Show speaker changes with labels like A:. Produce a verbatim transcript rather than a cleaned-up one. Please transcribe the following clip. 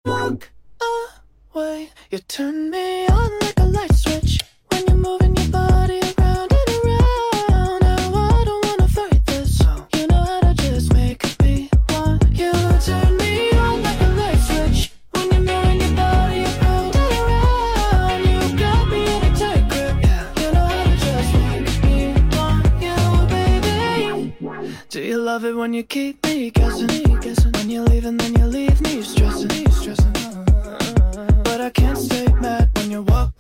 A: walk away. You turn me on like a light switch when you're moving your body around and around. Now I don't wanna fight this. You know how to just make me want you. Turn me on like a light switch when you're moving your body around and around. You got me in a tight grip. You know how to just make me want you, baby. Do you love it when you keep me guessing? When you leave and then you leave me stressing, stressing. But I can't stay mad when you walk